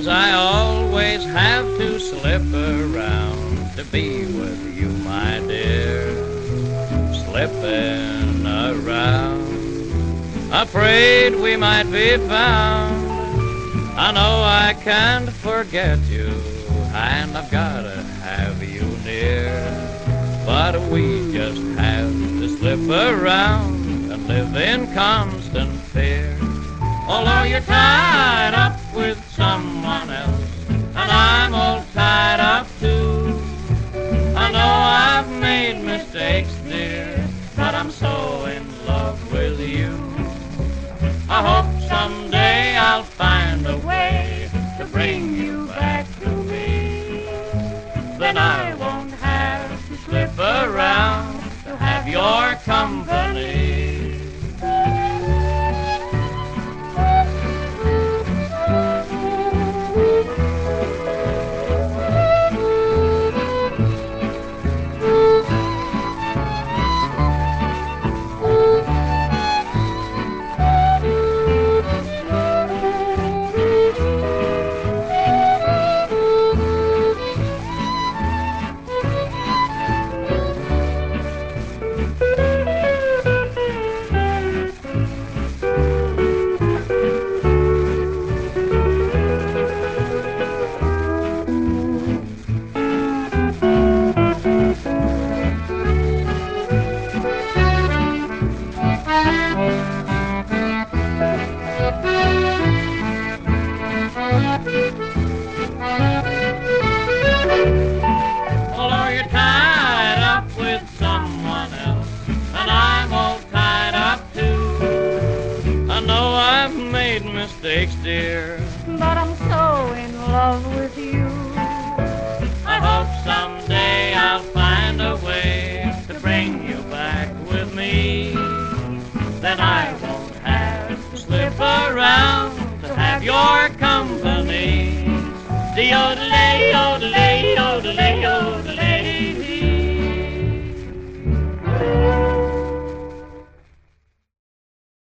I always have to slip around to be with you, my dear. Slipping around, afraid we might be found. I know I can't forget you, and I've gotta have you near. But we just have to slip around and live in constant fear. Although you're tied up with someone else, and I'm all tied up too. I know I've made mistakes, dear, but I'm so in love with you. I hope someday I'll find a way to bring you back to me. Then I won't have to slip around to have your company. Although you're tied up with someone else, and I'm all tied up too. I know I've made mistakes, dear, but I'm so in love with you. I hope someday I'll find a way to bring you back with me. Then I won't have to slip around to have your company. Yodelay, yodelay, yodelay, yodelay.